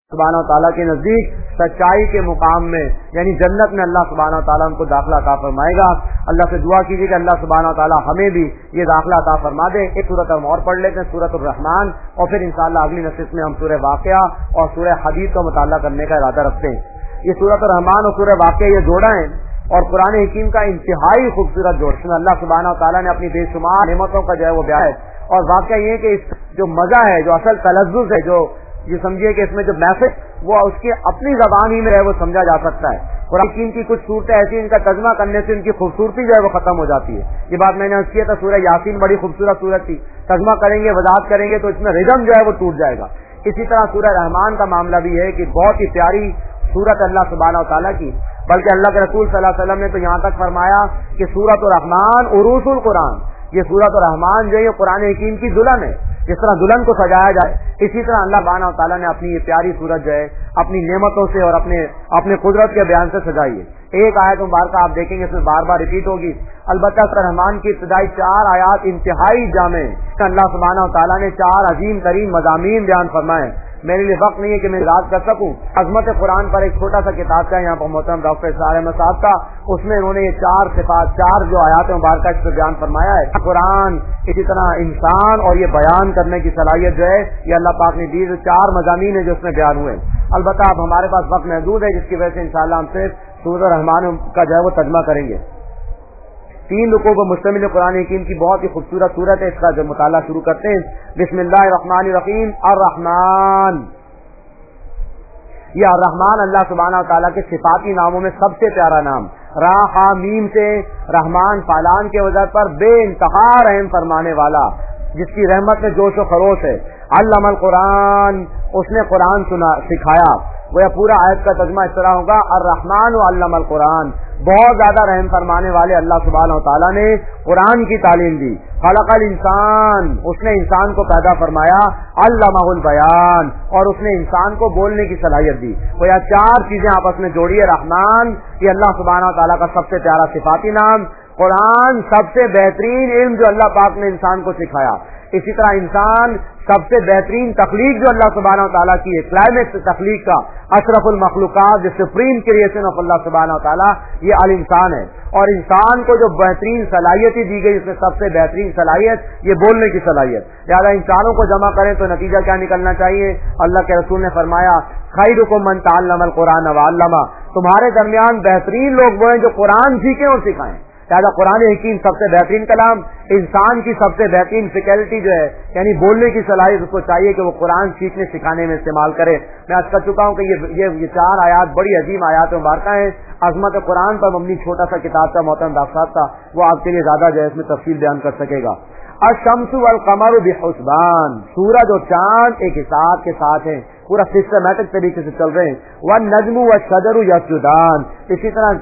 سبحانہ تعالیٰ کے نزدیک سچائی کے مقام میں یعنی جنت میں اللہ سبحانہ تعالیٰ ان کو داخلہ عطا فرمائے گا. اللہ سے دعا کیجیے کہ اللہ سبحانہ تعالیٰ ہمیں بھی یہ داخلہ عطا فرما دے. ایک سورت ہم اور پڑھ لیتے ہیں، سورت الرحمان، اور پھر انشاءاللہ اگلی نشست میں ہم سورہ واقعہ اور سورہ حدید کا مطالعہ کرنے کا ارادہ رکھتے ہیں. یہ سورت الرحمان اور سورہ واقعہ یہ جوڑا ہے اور قرآن حکیم کا انتہائی خوبصورت جوڑ. اللہ سبحانہ تعالیٰ نے اپنی بے شمار نعمتوں کا جو ہے وہ بیان ہے. اور واقعہ یہ کہ اس جو مزہ ہے، جو اصل تلذذ ہے، جو یہ سمجھیے کہ اس میں جو میسج وہ اس کی اپنی زبان ہی میں ہے وہ سمجھا جا سکتا ہے. قرآن حکیم کی کچھ صورتیں ایسی ان کا ترجمہ کرنے سے ان کی خوبصورتی جو ہے وہ ختم ہو جاتی ہے. یہ بات میں نے عرض کیا تھا، سورہ یاسین بڑی خوبصورت سورت تھی، ترجمہ کریں گے وضاحت کریں گے تو اس میں ردم جو ہے وہ ٹوٹ جائے گا. اسی طرح سورہ رحمان کا معاملہ بھی ہے کہ بہت ہی پیاری سورت اللہ سبحانہ تعالیٰ کی، بلکہ اللہ کے رسول صلی اللہ علیہ وسلم نے تو یہاں تک فرمایا کہ سورت الرحمان عروس القرآن، یہ سورت الرحمان جو ہے یہ قرآن حکیم کی دلہن ہے. جس طرح دلہن کو سجایا جائے اسی طرح اللہ سبحانہ تعالیٰ نے اپنی یہ پیاری سورت جو ہے اپنی نعمتوں سے اور اپنے قدرت کے بیان سے سجائی ہے. ایک آیت مبارکہ آپ دیکھیں گے اس میں بار بار ریپیٹ ہوگی. البتہ رحمان کی ابتدائی 4 آیات انتہائی جامع، اللہ سبحانہ تعالیٰ نے 4 عظیم ترین مضامین بیان فرمائے. میرے لیے وقت نہیں ہے کہ میں یاد کر سکوں. عظمت قرآن پر ایک چھوٹا سا کتاب کا یہاں پر محترم ڈاکٹر اسرار احمد صاحب کا، اس میں انہوں نے یہ 4 صفات، 4 جو آیات مبارکہ اس پہ بیان فرمایا ہے. قرآن، اسی طرح انسان اور یہ بیان کرنے کی صلاحیت جو ہے یہ اللہ پاک نے دی. 4 مضامین ہیں جو اس میں بیان ہوئے. البتہ اب ہمارے پاس وقت محدود ہے جس کی وجہ سے انشاءاللہ ہم صرف سورۃ الرحمان کا جو ہے وہ ترجمہ کریں گے. 3 رکوع پر مشتمل قرآن حکیم کی بہت ہی خوبصورت صورت ہے. اس کا جو مطالعہ شروع کرتے ہیں. بسم اللہ الرحمن الرحیم. الرحمن، یہ الرحمن اللہ سبحانہ تعالیٰ کے صفاتی ناموں میں سب سے پیارا نام. را ہا میم سے رحمان فعلان کے وجہ پر بے انتہا رحم فرمانے والا، جس کی رحمت میں جوش و خروش ہے. علم القرآن، اس نے قرآن سکھایا. وہ پورا آیت کا ترجمہ اس طرح ہوگا، الرحمن و علم القرآن، بہت زیادہ رحم فرمانے والے اللہ سبحانہ تعالیٰ نے قرآن کی تعلیم دی. خلق الانسان، اس نے انسان کو پیدا فرمایا. علمہ البیان، اور اس نے انسان کو بولنے کی صلاحیت دی. وہ یہ 4 چیزیں آپس میں جوڑی ہے. رحمان یہ اللہ سبحانہ تعالیٰ کا سب سے پیارا صفاتی نام. قرآن سب سے بہترین علم جو اللہ پاک نے انسان کو سکھایا. اسی طرح انسان سب سے بہترین تخلیق جو اللہ سبحانہ تعالیٰ کی ہے، کلائمیکس تخلیق کا، اشرف المخلوقات، دی سپریم کریشن آف اللہ سبحانہ تعالیٰ، یہ الانسان ہے. اور انسان کو جو بہترین صلاحیت دی گئی، اس میں سب سے بہترین صلاحیت یہ بولنے کی صلاحیت. لہٰذا انسانوں کو جمع کریں تو نتیجہ کیا نکلنا چاہیے؟ اللہ کے رسول نے فرمایا خیرکم من تعلم القرآن وعلمہ، تمہارے درمیان بہترین لوگ وہ ہیں جو قرآن سیکھیں اور سکھائیں. لہٰذا قرآن حکیم سب سے بہترین کلام، انسان کی سب سے بہترین فیکلٹی جو ہے یعنی بولنے کی صلاحیت، اس کو چاہیے کہ وہ قرآن سیکھنے سکھانے میں استعمال کرے. میں عرض کر چکا ہوں کہ یہ 4 آیات بڑی عظیم آیات مبارکہ ہیں. عظمت قرآن پر مبنی چھوٹا سا کتاب کا محترم ڈاکٹر صاحب کا، وہ آپ کے لیے زیادہ جو ہے اس میں تفصیل بیان کر سکے گا. الشمس والقمر بحسبان، سورج اور چاند ایک حساب کے ساتھ ہیں، پورا سسٹمیٹک طریقے سے چل رہے ہیں. والنجم والشجر یسجدان، اسی طرح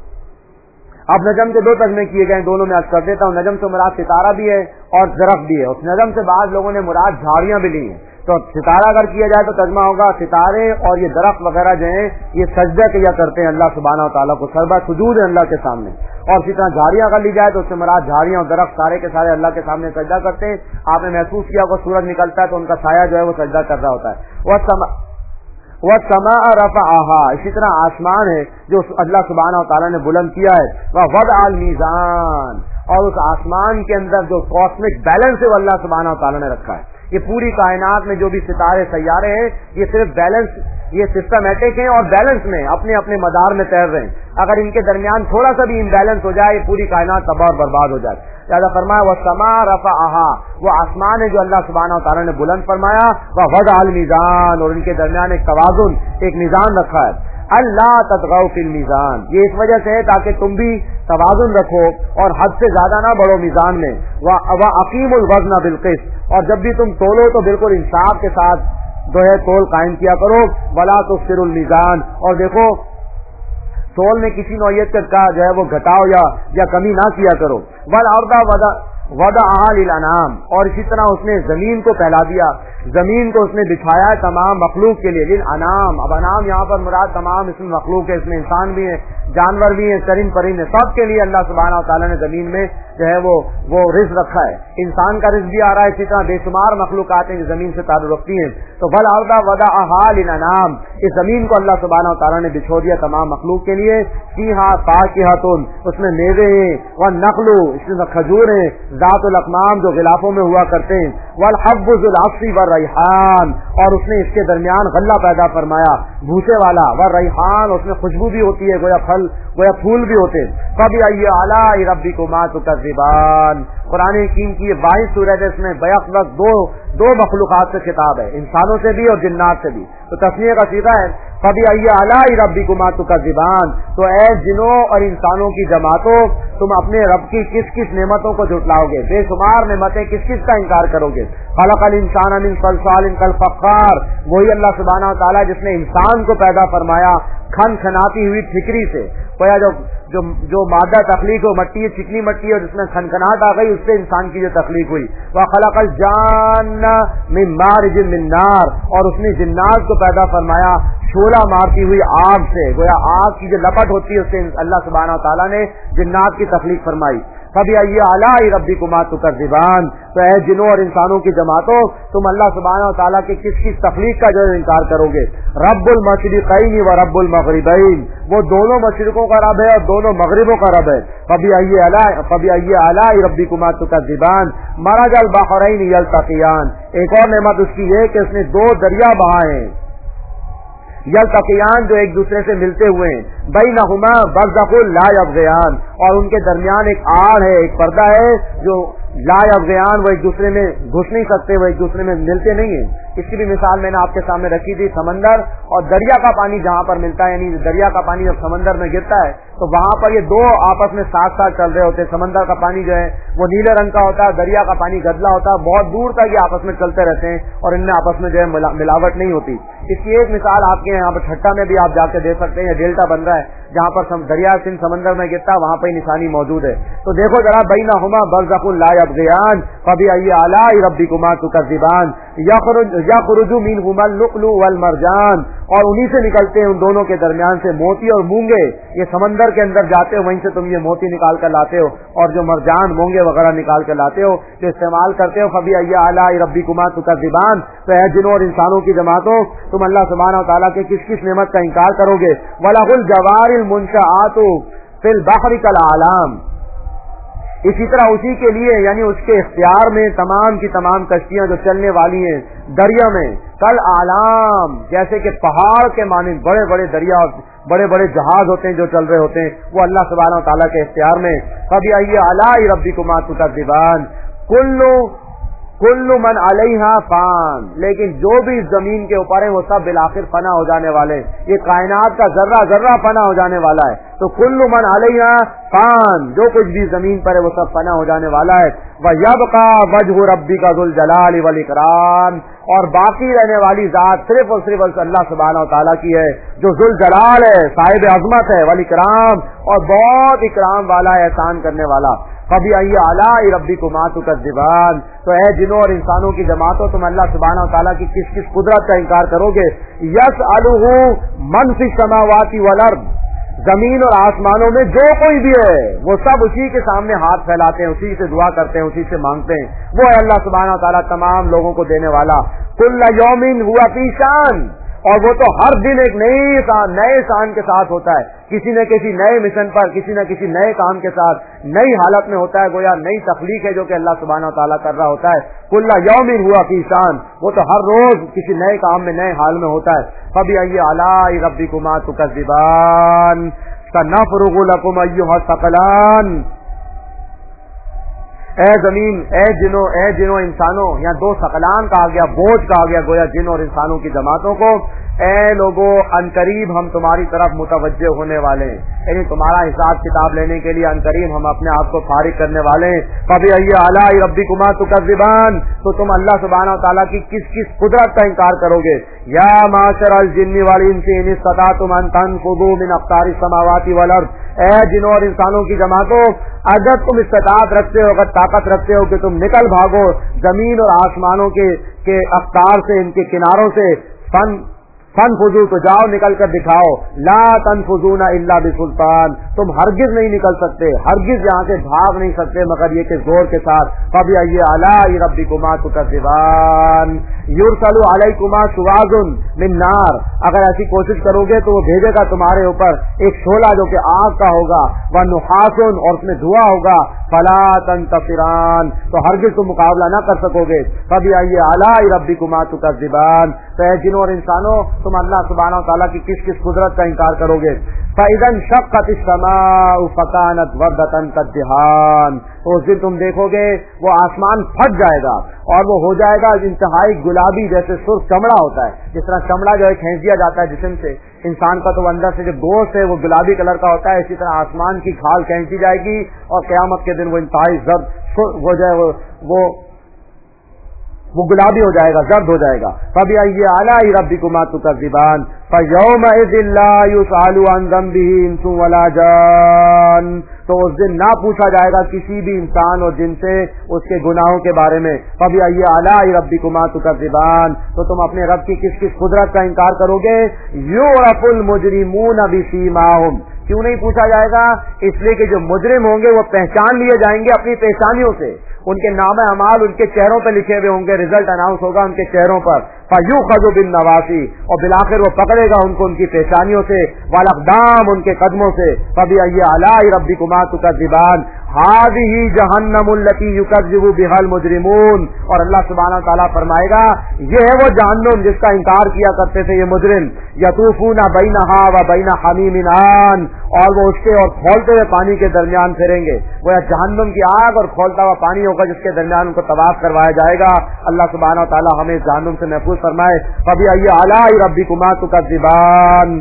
اب نجم کے 2 ترجمے کیے گئے، دونوں میں عرض کر دیتا ہوں. نجم سے مراد ستارہ بھی ہے اور درخت بھی ہے. اس نجم سے بعض لوگوں نے مراد جھاڑیاں بھی لی ہیں. تو ستارہ اگر کیا جائے تو ترجمہ ہوگا ستارے اور یہ درخت وغیرہ جو ہیں یہ سجدہ کیا کرتے ہیں اللہ سبحانہ تعالیٰ کو، سربا سجود ہے اللہ کے سامنے. اور اسی طرح جھاڑیاں اگر لی جائے تو اس سے مراد جھاڑیاں اور درخت سارے کے سارے اللہ کے سامنے سجدہ کرتے ہیں. آپ نے محسوس کیا کہ سورج نکلتا ہے تو ان کا سایہ جو ہے وہ سجدہ کر رہا ہوتا ہے. وَالسَّمَاءَ رَفَعَهَا، اسی طرح آسمان ہے جو اللہ سبحانہ تعالیٰ نے بلند کیا ہے. وَوَضَعَ الْمِيزَانَ، اور اس آسمان کے اندر جو کاسمک بیلنس ہے وہ اللہ سبحانہ تعالیٰ نے رکھا ہے. یہ پوری کائنات میں جو بھی ستارے سیارے ہیں یہ صرف بیلنس، یہ سسٹمیٹک ہیں اور بیلنس میں اپنے اپنے مدار میں تیر رہے ہیں. اگر ان کے درمیان تھوڑا سا بھی امبیلنس ہو جائے یہ پوری کائنات تباہ اور برباد ہو جائے. لہٰذا فرمایا وَالسَّمَاءَ رَفَعَهَا، وہ آسمان ہے جو اللہ سبحانہ تعالیٰ نے بلند فرمایا. وَوَضَعَ الْمِيزَانَ، اور ان کے درمیان ایک توازن، ایک میزان رکھا ہے. اللہ تطغوا فی المیزان، یہ اس وجہ سے ہے تاکہ تم بھی توازن رکھو اور حد سے زیادہ نہ بڑھو میزان میں. وَأَقِیمُوا الْوَزْنَ بِالْقِسْطِ، اور جب بھی تم تولو تو بالکل انصاف کے ساتھ جو ہے تول قائم کیا کرو. وَلَا تُخْسِرُوا الْمِيزَانَ، اور دیکھو تول میں کسی نوعیت کا جو ہے وہ گھٹاؤ یا کمی نہ کیا کرو. وَالْأَرْضَ وضعها للانام، اور اسی طرح اس نے زمین کو پھیلا دیا، زمین کو اس نے بچھایا تمام مخلوق کے لیے، للانام، اب انام یہاں پر مراد تمام اس میں مخلوق ہے، اس میں انسان بھی ہے، جانور بھی ہیں، چرند پرند، سب کے لیے اللہ سبحانہ و تعالیٰ نے زمین میں جو ہے وہ رزق رکھا ہے، انسان کا رزق بھی آ رہا ہے، اسی طرح بے شمار مخلوقات ہیں جو زمین سے تعلق رکھتی ہیں، تو والارض وضعها للانام، اس زمین کو اللہ سبحانہ و تعالیٰ نے بچھو دیا تمام مخلوق کے لیے، فیہا فاکہۃ، اس میں میوے ہیں، والنخل، اس میں کھجور ہیں، ذات الاقمام جو غلافوں میں ہوا کرتے ہیں، والحب ذو العصف والریحان، اور اس نے اس کے درمیان غلہ پیدا فرمایا بھوسے والا، والریحان، اس میں خوشبو بھی ہوتی ہے، گویا پھول بھی ہوتے ہیں، فبأي آلاء ربكما تكذبان، قرآن حکیم کی یہ 22 سورت ہے، اس میں بیک وقت دو مخلوقات سے خطاب ہے، انسانوں سے بھی اور جنات سے بھی، تو تسمیہ کا صیغہ ہے فبأي آلاء ربكما تكذبان، تو اے جنوں اور انسانوں کی جماعتوں، تم اپنے رب کی کس کس نعمتوں کو جھٹلاؤ گے، بے شمار نعمتیں کس کس کا انکار کرو گے، خلق الانسان من صلصال کالفخار، وہی اللہ سبحانہ و تعالیٰ جس نے انسان کو پیدا فرمایا کھن کھناتی ہوئی ٹھکری سے، گویا جو مادہ تخلیق ہو مٹی ہے، چکنی مٹی ہے، اور جس میں کھنکھناہٹ آ گئی اس سے انسان کی جو تخلیق ہوئی، وخلق الجان من مارج من نار، اور اس نے جنات کو پیدا فرمایا شعلہ مارتی ہوئی آگ سے، گویا آگ کی جو لپٹ ہوتی ہے اس سے اللہ سبحانہ و تعالیٰ نے جنات کی تخلیق فرمائی، فبأي آلاء ربكما تكذبان، تو اے جنوں اور انسانوں کی جماعتوں، تم اللہ سبحانہ و تعالیٰ کی کس کس تخلیق کا جو انکار کرو گے، رب المشرقین و رب المغربین، وہ دونوں مشرقوں کا رب ہے اور دونوں مغربوں کا رب ہے، فبأي آلاء ربكما تكذبان، مرج البحرین یلتقیان، ایک اور نعمت اس کی ہے کہ اس نے دو دریا بہائے ہیں، یلتقیان جو ایک دوسرے سے ملتے ہوئے ہیں، بینہما برزخ لا یبغیان، اور ان کے درمیان ایک آڑ ہے، ایک پردہ ہے جو لا یبغیان، وہ ایک دوسرے میں گھس نہیں سکتے، وہ ایک دوسرے میں ملتے نہیں ہیں، اس کی بھی مثال میں نے آپ کے سامنے رکھی تھی، سمندر اور دریا کا پانی جہاں پر ملتا ہے، یعنی دریا کا پانی جب سمندر میں گرتا ہے تو وہاں پر یہ دو آپس میں ساتھ ساتھ چل رہے ہوتے ہیں، سمندر کا پانی جو ہے وہ نیلے رنگ کا ہوتا ہے، دریا کا پانی گدلا ہوتا ہے، بہت دور تک یہ آپس میں چلتے رہتے ہیں اور ان میں آپس میں جو ہے ملاوٹ نہیں ہوتی، اس کی ایک مثال آپ کے یہاں پر ٹھٹا میں بھی آپ جا کے دیکھ سکتے ہیں، ڈیلٹا بن رہا ہے جہاں پر دریا سندھ سمندر میں گرتا ہے وہاں پہ نشانی موجود ہے، تو دیکھو ذرا بینہما برزخ لا یبغیان فبأي آلاء ربكما تكذبان، یخرج منهما اللؤلؤ والمرجان، اور انہی سے نکلتے ہیں ان دونوں کے درمیان سے موتی اور مونگے، یہ سمندر کے اندر جاتے ہو وہیں سے تم یہ موتی نکال کر لاتے ہو، اور جو مرجان مونگے وغیرہ نکال کر لاتے ہو جو استعمال کرتے ہو، فبأي آلاء ربكما تكذبان، تو اے جنوں اور انسانوں کی جماعتوں، تم اللہ سبحانہ و تعالیٰ کے کس کس نعمت کا انکار کرو گے، وَلَهُ الْجَوَارِ الْمُنشَآتُ فِي الْبَحْرِ كَالْأَعْلَامِ، اسی طرح اسی کے لیے یعنی اس کے اختیار میں تمام کی تمام کشتیاں جو چلنے والی ہیں دریا میں، کل اعلام، جیسے کہ پہاڑ کے مانند بڑے بڑے دریا اور بڑے بڑے جہاز ہوتے ہیں جو چل رہے ہوتے ہیں، وہ اللہ سبحانہ و تعالیٰ کے اختیار میں، فبأي آلاء ربكما تكذبان، کل من علیہا فان، لیکن جو بھی اس زمین کے اوپر ہے وہ سب بالآخر فنا ہو جانے والے، یہ کائنات کا ذرہ ذرہ فنا ہو جانے والا ہے، تو کل من علیہا فان، جو کچھ بھی زمین پر ہے وہ سب فنا ہو جانے والا ہے، وَيَبْقَى وَجْهُ رَبِّكَ ذُو الْجَلَالِ وَالْإِكْرَامِ، اور باقی رہنے والی ذات صرف اور صرف اللہ سبحانہ و تعالیٰ کی ہے جو ذو الجلال ہے، صاحب عظمت ہے، والاکرام، اور بہت اکرام والا ہے، احسان کرنے والا، فبأي آلاء ربكما تكذبان، تو اے جنوں اور انسانوں کی جماعتوں، تم اللہ سبحانہ و تعالیٰ کی کس کس قدرت کا انکار کرو گے، يسأله من في السماوات والارض، زمین اور آسمانوں میں جو کوئی بھی ہے وہ سب اسی کے سامنے ہاتھ پھیلاتے ہیں، اسی سے دعا کرتے ہیں، اسی سے مانگتے ہیں، وہ ہے اللہ سبحانہ و تعالیٰ تمام لوگوں کو دینے والا، كل يوم هو في شان، اور وہ تو ہر دن ایک نئے شان کے ساتھ ہوتا ہے، کسی نہ کسی نئے مشن پر، کسی نہ کسی نئے کام کے ساتھ، نئی حالت میں ہوتا ہے، گویا نئی تخلیق ہے جو کہ اللہ سبحانہ و تعالیٰ کر رہا ہوتا ہے، کل یوم ہوا فی شان، وہ تو ہر روز کسی نئے کام میں نئے حال میں ہوتا ہے، فبأي آلاء ربكما تكذبان، سنفرغ لكم أيها الثقلان، اے زمین، اے جنوں انسانوں، یہاں دو ثقلان کہا گیا، بوجھ کہا گیا، گویا جن اور انسانوں کی جماعتوں کو، اے لوگو عنقریب ہم تمہاری طرف متوجہ ہونے والے ہیں، یعنی تمہارا حساب کتاب لینے کے لیے عنقریب ہم اپنے آپ کو فارغ کرنے والے ہیں۔ فبأي آلاء ربكما تكذبان، تو تم اللہ سبحانہ و تعالیٰ کی کس کس قدرت کا انکار کرو گے؟ یا معاشر الجن والانس ان استطعتم ان تنفذوا من اقطار السماوات والارض، اے جنوں اور انسانوں کی جماعتوں، اگر تم استطاعت رکھتے ہو، اگر طاقت رکھتے ہو کہ تم نکل بھاگو زمین اور آسمانوں کے اقطار سے، ان کے کناروں سے، فنفذوا تو جاؤ نکل کر دکھاؤ، لا تنفذون الا بسلطان، تم ہرگز نہیں نکل سکتے، ہرگز یہاں سے بھاگ نہیں سکتے مگر یہ کہ زور کے ساتھ۔ فبأي آلاء ربكما تكذبان يرسل عليكما شواظ من نار، اگر ایسی کوشش کرو گے تو وہ بھیجے گا تمہارے اوپر ایک شعلہ جو کہ آگ کا ہوگا، ونحاس اور اس میں دھواں ہوگا، فلا تنتصران تو ہرگز تم مقابلہ نہ کر سکو گے۔ فبأي آلاء ربكما تكذبان، تو اے جنوں اور انسانوں تم اللہ سبحانہ و تعالیٰ کی کس کس قدرت کا انکار کرو گے؟ فَإِذَا انشَقَّتِ السَّمَاءُ فَكَانَتْ وَرْدَةً كَالدِّهَانِ، تو اس دن تم دیکھو گے وہ آسمان پھٹ جائے گا اور وہ ہو جائے گا انتہائی گلابی، جیسے سرخ چمڑا ہوتا ہے، جس طرح چمڑا جو ہے کھینچ دیا جاتا ہے جسم سے انسان کا، تو وہ اندر سے جو گوشت ہے وہ گلابی کلر کا ہوتا ہے، اسی طرح آسمان کی کھال کھینچی جائے گی اور قیامت کے دن وہ انتہائی زرد ہو جائے، وہ گلابی ہو جائے گا، زرد ہو جائے گا۔ فبأي آلاء ربكما تكذبان فيومئذ لا يسأل عن ذنبه انس ولا جان، تو اس دن نہ پوچھا جائے گا کسی بھی انسان اور جن سے اس کے گناہوں کے بارے میں۔ فبأي آلاء ربكما تكذبان، تو تم اپنے رب کی کس کس قدرت کا انکار کرو گے؟ يعرف المجرمون بسيماهم، کیوں نہیں پوچھا جائے گا؟ اس لیے کہ جو مجرم ہوں گے وہ پہچان لیے جائیں گے اپنی پیشانیوں سے، ان کے نام اعمال ان کے چہروں پہ لکھے ہوئے ہوں گے، رزلٹ اناؤنس ہوگا ان کے چہروں پر۔ فَيُؤْخَذُ بِالنَّوَاصِي، اور بالآخر وہ پکڑے گا ان کو ان کی پیشانیوں سے، وَالْأَقْدَامِ ان کے قدموں سے۔ فَبِأَيِّ آلَاءِ رَبِّكُمَا تُكَذِّبَانِ هَٰذِهِ جَهَنَّمُ الَّتِي يُكَذِّبُ بِهَا الْمُجْرِمُونَ، اور اللہ سبحانہ وتعالیٰ فرمائے گا یہ ہے وہ جہنم جس کا انکار کیا کرتے تھے یہ مجرم۔ يَطُوفُونَ بَيْنَهَا وَبَيْنَ حَمِيمٍ آن، اور وہ اس کے اور کھولتے ہوئے پانی کے درمیان پھریں گے، وہ جہنم کی آگ اور کھولتا ہوا پانی ہوگا جس کے درمیان ان کو طواف کروایا جائے گا۔ اللہ سبحانہ وتعالیٰ ہمیں اس جہنم سے محفوظ فرمائے۔ فبأي آلاء ربكما تكذبان،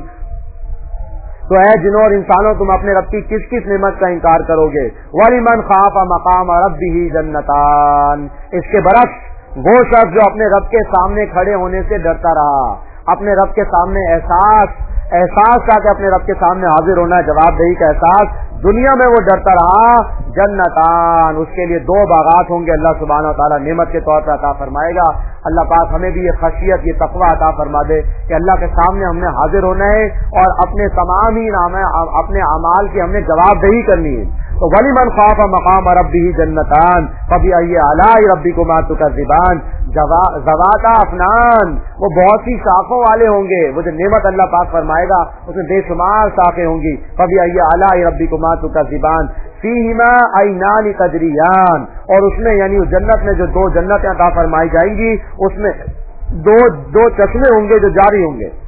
تو اے جنوں اور انسانوں تم اپنے رب کی کس کس نعمت کا انکار کرو گے؟ وَلِمَنْ خَافَ مَقَامَ رَبِّهِ جَنَّتَانِ، اس کے برعکس وہ شخص جو اپنے رب کے سامنے کھڑے ہونے سے ڈرتا رہا، اپنے رب کے سامنے احساس تھا کہ اپنے رب کے سامنے حاضر ہونا ہے، جواب دہی کا احساس، دنیا میں وہ ڈرتا رہا، جنتان، اس کے لیے 2 باغات ہوں گے، اللہ سبحانہ و تعالیٰ نعمت کے طور پر عطا فرمائے گا۔ اللہ پاک ہمیں بھی یہ خشیت، یہ تقوی عطا فرما دے کہ اللہ کے سامنے ہم نے حاضر ہونا ہے اور اپنے تمام ہی اپنے اعمال کی ہم نے جواب دہی کرنی ہے۔ تو وَلِمَنْ خَافَ مَقَامَ رَبِّهِ جَنَّتَانِ فَبِأَيِّ آلَاءِ رَبِّكُمَا تُكَذِّبَانِ ذَوَاتَا أَفْنَانٍ، وہ بہت سی شاخوں والے ہوں گے، وہ جو نعمت اللہ پاک فرمائے گا اس میں بے شمار شاخیں ہوں گی۔ فَبِأَيِّ آلَاءِ رَبِّكُمَا تُكَذِّبَانِ فِيهِمَا عَيْنَانِ تَجْرِيَانِ، اور اس میں یعنی اس جنت میں جو 2 جنتیں عطا فرمائی جائیں گی اس میں دو چشمے ہوں گے جو جاری ہوں گے۔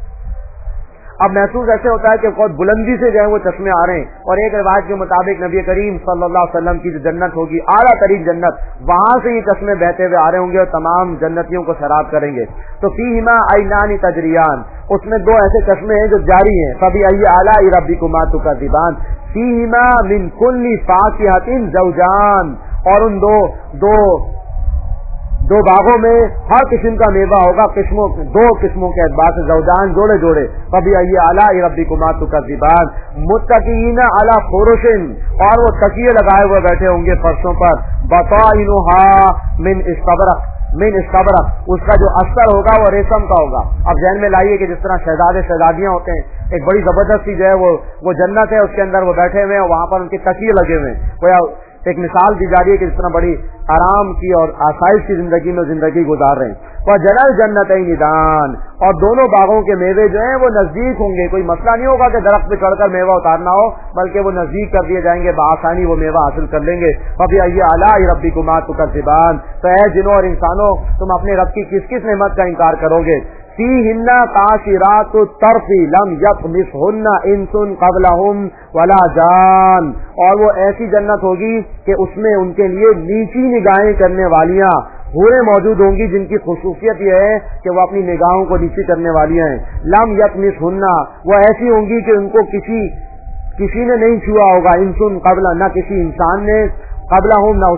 اب محسوس ایسے ہوتا ہے کہ بہت بلندی سے جو ہے وہ چشمے آ رہے ہیں، اور ایک روایت کے مطابق نبی کریم صلی اللہ علیہ وسلم کی جو جنت ہوگی اعلیٰ ترین جنت، وہاں سے یہ چشمے بہتے ہوئے آ رہے ہوں گے اور تمام جنتیوں کو سراب کریں گے۔ تو فیہما عینان تجریان، اس میں 2 ایسے چشمے ہیں جو جاری ہیں۔ فبأي آلاء ربكما تكذبان فیہما من کل فاکہۃ زوجان، اور ان دو باغوں میں ہر قسم کا میوہ ہوگا، 2 قسموں کے اعتبار سے، زوجان جوڑے جوڑے۔ فبأي آلاء ربكما تكذبان متکئین علی فرش، اور وہ تکیے لگائے ہوئے بیٹھے ہوں گے فرشوں پر، بطائنها من استبرق، اس کا جو استر ہوگا وہ ریشم کا ہوگا۔ اب ذہن میں لائیے کہ جس طرح شہزادے شہزادیاں ہوتے ہیں، ایک بڑی زبردست سی جو ہے وہ جنت ہے، اس کے اندر وہ بیٹھے ہوئے ہیں، وہاں پر ان کے تکیے لگے ہوئے ہیں، گویا ایک مثال دی جا رہی ہے کہ جس طرح بڑی آرام کی اور آسائش کی زندگی میں زندگی گزار رہے ہیں۔ وَجَنَى الْجَنَّتَيْنِ دَانٍ، اور دونوں باغوں کے میوے جو ہیں وہ نزدیک ہوں گے، کوئی مسئلہ نہیں ہوگا کہ درخت پہ چڑھ کر میوہ اتارنا ہو، بلکہ وہ نزدیک کر دیے جائیں گے، بآسانی وہ میوہ حاصل کر لیں گے۔ فَبِأَيِّ آلَاءِ رَبِّكُمَا تُكَذِّبَانِ، تو اے جنوں اور انسانوں تم اپنے رب کی کس کس نعمت کا انکار کرو گے؟ فیہن قاصرات الطرف لم یطمثہن انس قبلہم ولا جان، اور وہ ایسی جنت ہوگی کہ اس میں ان کے لیے نیچی نگاہیں کرنے والیاں حوریں موجود ہوں گی جن کی خصوصیت یہ ہے کہ وہ اپنی نگاہوں کو نیچی کرنے والی ہیں. لم یطمثہن، وہ ایسی ہوں گی کہ ان کو کسی نے نہیں چھوا ہوگا. انسن قبل، نہ کسی انسان نے قبلہم، نہ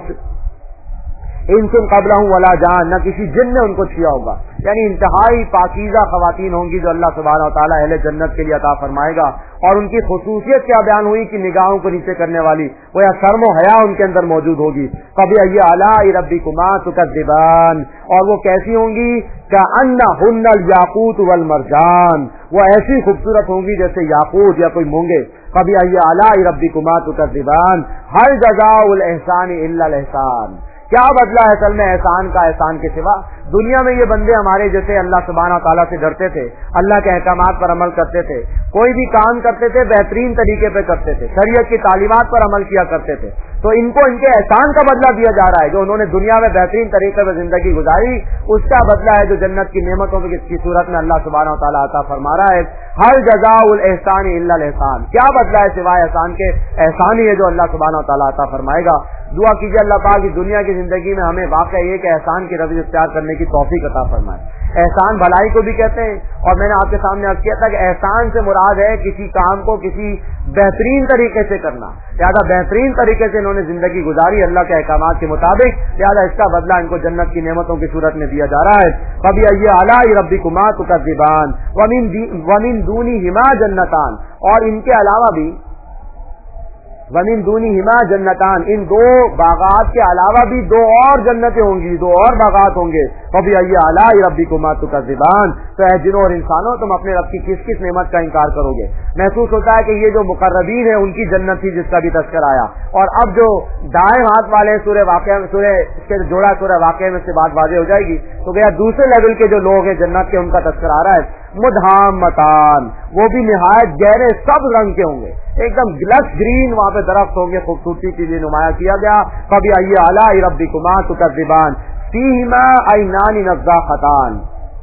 انسن قبلہم ولا جان، نہ کسی جن نے ان کو چھیا ہوگا. یعنی انتہائی پاکیزہ خواتین ہوں گی جو اللہ سبحانہ و تعالیٰ اہل جنت کے لیے عطا فرمائے گا. اور ان کی خصوصیت کیا بیان ہوئی کہ نگاہوں کو نیچے کرنے والی، وہ یا شرم و حیا ان کے اندر موجود ہوگی. فبأي آلاء ربكما تكذبان، اور وہ کیسی ہوں گی؟ كأنهن الياقوت والمرجان، وہ ایسی خوبصورت ہوں گی جیسے یاقوت یا کوئی مونگے. فبأي آلاء ربكما تكذبان هل جزاء الإحسان إلا الإحسان، کیا بدلہ ہے اصل میں احسان کا احسان کے سوا؟ دنیا میں یہ بندے ہمارے جیسے اللہ سبحانہ تعالیٰ سے ڈرتے تھے، اللہ کے احکامات پر عمل کرتے تھے، کوئی بھی کام کرتے تھے بہترین طریقے پہ کرتے تھے، شریعت کی تعلیمات پر عمل کیا کرتے تھے. تو ان کو ان کے احسان کا بدلہ دیا جا رہا ہے. جو انہوں نے دنیا میں بہترین طریقے پہ زندگی گزاری، اس کا بدلہ ہے جو جنت کی نعمتوں کی صورت میں اللہ سبحانہ تعالیٰ عطا فرما رہا ہے. ہر جزاء الاحسان الا الاحسان، کیا بدلہ ہے سوائے احسان کے؟ احسان ہی ہے جو اللہ سبحانہ تعالیٰ عطا فرمائے گا. دعا کیجیے اللہ پاک کی دنیا کی زندگی میں ہمیں واقعہ یہ کہ احسان کی روش اختیار کرنے کی توفیق عطا فرمائے. احسان بھلائی کو بھی کہتے ہیں، اور میں نے آپ کے سامنے عرض کیا تھا کہ احسان سے مراد ہے کسی کام کو کسی بہترین طریقے سے کرنا. لہٰذا بہترین طریقے سے انہوں نے زندگی گزاری اللہ کے احکامات کے مطابق، لہٰذا اس کا بدلہ ان کو جنت کی نعمتوں کی صورت میں دیا جا رہا ہے. فبأي آلاء ربكما تكذبان ومن دونهما جنتان، اور ان کے علاوہ بھی ومن دونهما جنتان، ان دو باغات کے علاوہ بھی دو اور جنتیں ہوں گی، دو اور باغات ہوں گے. فبأي آلاء ربكما تكذبان، تو اے جنوں اور انسانوں تم اپنے رب کی کس کس نعمت کا انکار کرو گے؟ محسوس ہوتا ہے کہ یہ جو مقربین ہیں ان کی جنت تھی جس کا بھی تذکر آیا، اور اب جو دائیں ہاتھ والے سورہ جوڑا سورہ واقعہ میں سے بات واضح ہو جائے گی. تو گیا دوسرے لیول کے جو لوگ ہیں جنت کے، ان کا تذکر آ رہا ہے. مدھامتان، وہ بھی نہایت گہرے سبز رنگ کے ہوں گے، ایک دم گلس گرین وہاں پہ درخت ہوں گے، خوبصورتی کے لیے نمایاں کیا گیا. فبأي آلاء ربكما تكذبان فيهما عينان نضاختان،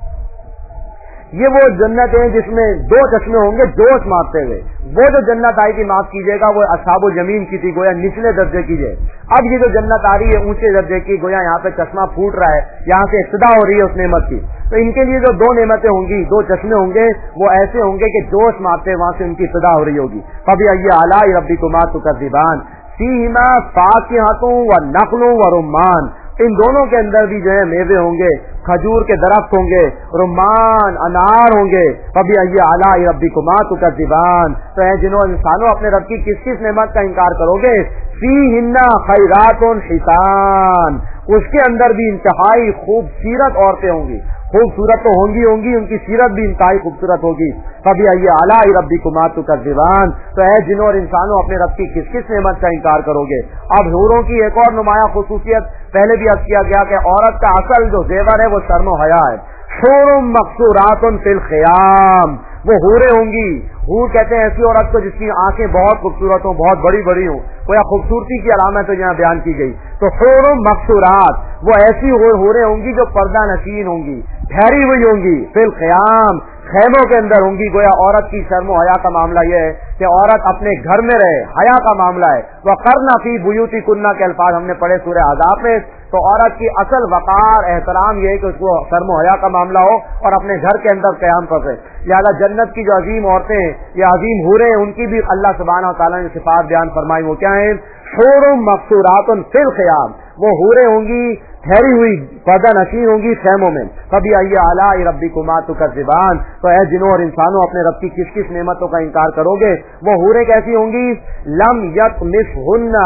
یہ وہ جنت ہے جس میں دو چشمے ہوں گے جوش مارتے ہوئے. وہ جو جنت آئی تھی معاف کیجیے گا وہ اصحاب الجمین کی تھی، گویا نچلے درجے کی ہے. اب یہ جو جنت آ رہی ہے اونچے درجے کی، گویا یہاں پہ چشمہ پھوٹ رہا ہے، یہاں سے ابتدا ہو رہی ہے اس نعمت کی. تو ان کے لیے جو دو نعمتیں ہوں گی، دو چشمے ہوں گے، وہ ایسے ہوں گے کہ جوش مارتے وہاں سے ان کی ابتدا ہو رہی ہوگی. فبأي آلاء ربكما تكذبان فيهما فاكهة ونخل ورمان، ان دونوں کے اندر بھی جو ہے میوے ہوں گے، کھجور کے درخت ہوں گے، رمان انار ہوں گے. فبأي آلاء ربكما تكذبان، تو اے جنوں انسانوں اپنے رب کی کس کس نعمت کا انکار کرو گے؟ فیہن خیرات حسان، اس کے اندر بھی انتہائی خوبصورت عورتیں ہوں گی. خوبصورت تو ہوں گی ان کی سیرت بھی انتہائی خوبصورت ہوگی. فبأي آلاء ربكما تكذبان، تو اے جنوں اور انسانوں اپنے رب کی کس کس نعمت کا انکار کرو گے؟ اب حوروں کی ایک اور نمایاں خصوصیت پہلے بھی عرض کیا گیا کہ عورت کا اصل جو زیور ہے وہ شرم و حیا ہے. حور مقصورات فی الخیام، وہ حوریں ہوں گی. حور کہتے ہیں ایسی عورت کو جس کی آنکھیں بہت خوبصورت ہوں، بہت بڑی بڑی ہوں، وہ یا خوبصورتی کی علامت تو یہاں بیان کی گئی. تو حور مقصورات، وہ ایسی حوریں ہوں گی جو پردہ نشین ہوں گی، ٹھہری ہوئی ہوں گی. فی الخیام، خیموں کے اندر ہوں گی. گویا عورت کی شرم و حیا کا معاملہ یہ ہے کہ عورت اپنے گھر میں رہے، حیا کا معاملہ ہے. وقرن فی بیوتکن کے الفاظ ہم نے پڑھے سورہ احزاب میں. تو عورت کی اصل وقار احترام یہ ہے کہ اس کو شرم و حیا کا معاملہ ہو اور اپنے گھر کے اندر قیام پر رہے. لہٰذا جنت کی جو عظیم عورتیں یا عظیم حوریں ان کی بھی اللہ سبحانہ و تعالیٰ نے صفات بیان فرمائی. وہ کیا ہیں؟ حور مقصورات فی الخیام، وہ حوریں ہوں گی ٹھہری ہوئی، پردہ نشین ہوں گی خیموں میں. فبأي آلاء ربكما تكذبان، تو اے جنوں اور انسانوں اپنے رب کی کس کس نعمتوں کا انکار کرو گے؟ وہ حوریں کیسی ہوں گی؟ لم یطمثہن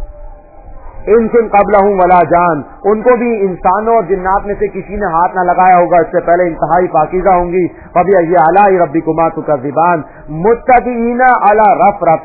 انسن قبلہم ولا جان، ان کو بھی انسانوں اور جنات میں سے کسی نے ہاتھ نہ لگایا ہوگا، اس سے پہلے انتہائی پاکیزہ ہوں گی. فبأي آلاء ربكما تكذبان متکئین علی رفرف،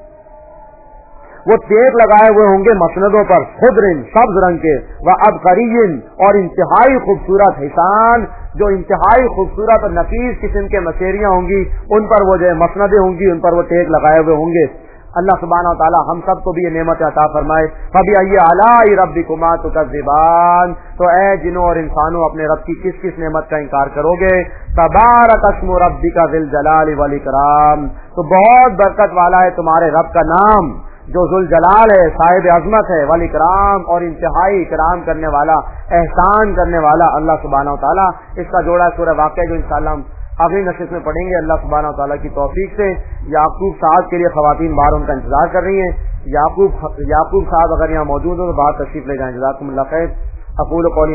وہ ٹیک لگائے ہوئے ہوں گے مسندوں پر، خضر سبز رنگ کے، وعبقری اور انتہائی خوبصورت حسان، جو انتہائی خوبصورت اور نفیس قسم کے مشیریاں ہوں گی، ان پر وہ جو مسندیں ہوں گی، ان پر وہ ٹیک لگائے ہوئے ہوں گے. اللہ سبحانہ و تعالی ہم سب کو بھی یہ نعمت عطا فرمائے. فبأي آلاء ربكما تكذبان، تو اے جنوں اور انسانوں اپنے رب کی کس کس نعمت کا انکار کرو گے؟ تبارک اسم ربک ذی الجلال والاکرام، تو بہت برکت والا ہے تمہارے رب کا نام، جو ذوالجلال ہے، صاحب عظمت ہے، والاکرام اور انتہائی اکرام کرنے والا، احسان کرنے والا اللہ سبحانہ و تعالیٰ. اس کا جوڑا سورہ واقعہ جو انشاءاللہ ہم اگلی نشست میں پڑھیں گے اللہ سبحانہ و تعالیٰ کی توفیق سے. یعقوب صاحب کے لیے خواتین باہر ان کا انتظار کر رہی ہیں. یعقوب صاحب اگر یہاں موجود ہو تو باہر تشریف لے جائیں. جزاکم اللہ خیر. اقول قولی